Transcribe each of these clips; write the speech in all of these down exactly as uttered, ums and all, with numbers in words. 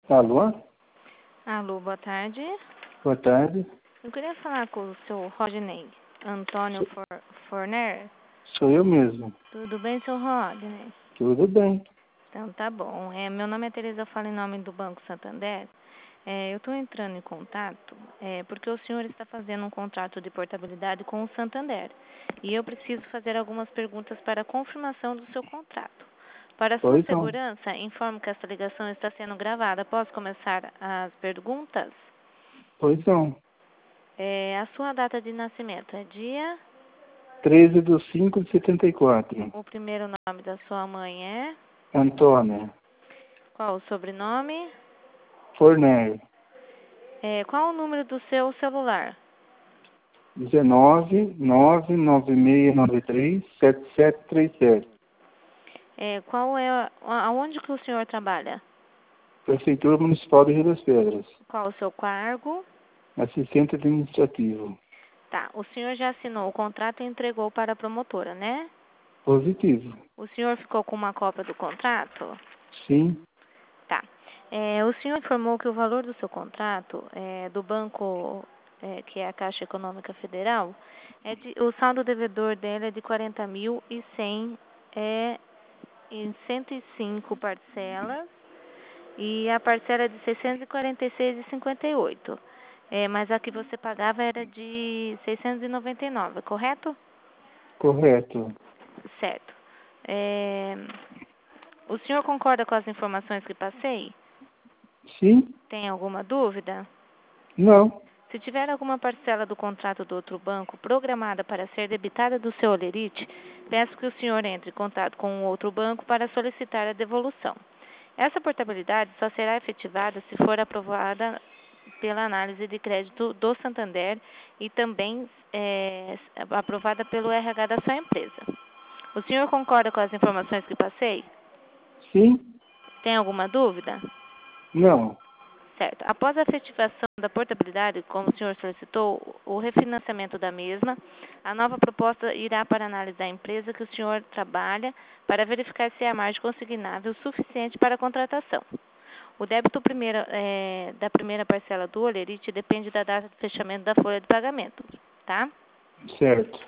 Alô? Alô, boa tarde. Boa tarde. Eu queria falar com o seu Rodney Antônio For Forner. Sou eu mesmo. Tudo bem, seu Rodney? Tudo bem. Então tá bom. É, meu nome é Tereza, eu falo em nome do Banco Santander. É, eu estou entrando em contato é, porque o senhor está fazendo um contrato de portabilidade com o Santander. E eu preciso fazer algumas perguntas para a confirmação do seu contrato. Para a sua Pois não. segurança, informo que essa ligação está sendo gravada. Posso começar as perguntas? Pois não. É, a sua data de nascimento é dia? treze de cinco de setenta e quatro. O primeiro nome da sua mãe é? Antônia. Qual o sobrenome? Forner. É, qual o número do seu celular? dezenove, nove nove seis nove três, sete sete três sete. É, qual é, a- aonde que o senhor trabalha? Prefeitura Municipal de Rio das Pedras. Qual o seu cargo? Assistente administrativo. Tá, o senhor já assinou o contrato e entregou para a promotora, né? Positivo. O senhor ficou com uma cópia do contrato? Sim. Tá. É, o senhor informou que o valor do seu contrato é, do banco, é, que é a Caixa Econômica Federal, é de, o saldo devedor dele é de quarenta mil e cem é, em cento e cinco parcelas e a parcela é de seiscentos e quarenta e seis reais e cinquenta e oito centavos. É, mas a que você pagava era de seiscentos e noventa e nove, correto? Correto. Certo. É, o senhor concorda com as informações que passei? Sim? Tem alguma dúvida? Não. Se tiver alguma parcela do contrato do outro banco programada para ser debitada do seu holerite, peço que o senhor entre em contato com o outro banco para solicitar a devolução. Essa portabilidade só será efetivada se for aprovada pela análise de crédito do Santander e também é, aprovada pelo R H da sua empresa. O senhor concorda com as informações que passei? Sim? Tem alguma dúvida? Não. Certo. Após a efetivação da portabilidade, como o senhor solicitou, o refinanciamento da mesma, a nova proposta irá para análise da empresa que o senhor trabalha para verificar se é a margem consignável suficiente para a contratação. O débito primeira, é, da primeira parcela do holerite depende da data de fechamento da folha de pagamento, tá? Certo.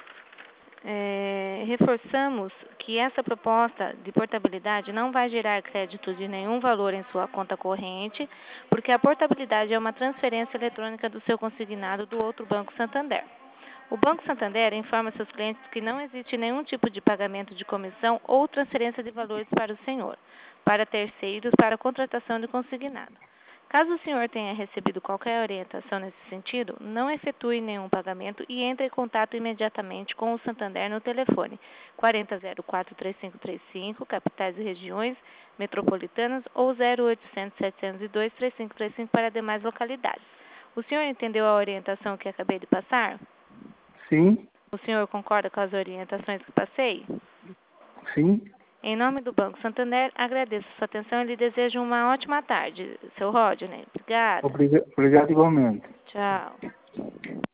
É, reforçamos que essa proposta de portabilidade não vai gerar crédito de nenhum valor em sua conta corrente, porque a portabilidade é uma transferência eletrônica do seu consignado do outro Banco Santander. O Banco Santander informa seus clientes que não existe nenhum tipo de pagamento de comissão ou transferência de valores para o senhor, para terceiros, para a contratação de consignado. Caso o senhor tenha recebido qualquer orientação nesse sentido, não efetue nenhum pagamento e entre em contato imediatamente com o Santander no telefone quatro zero zero quatro, três cinco três cinco, capitais e regiões metropolitanas, ou zero oitocentos, setecentos e dois, três cinco três cinco para demais localidades. O senhor entendeu a orientação que acabei de passar? Sim? O senhor concorda com as orientações que passei? Sim? Em nome do Banco Santander, agradeço sua atenção e lhe desejo uma ótima tarde, seu Rodney. Obrigada. Obriga- Obrigado igualmente. Tchau.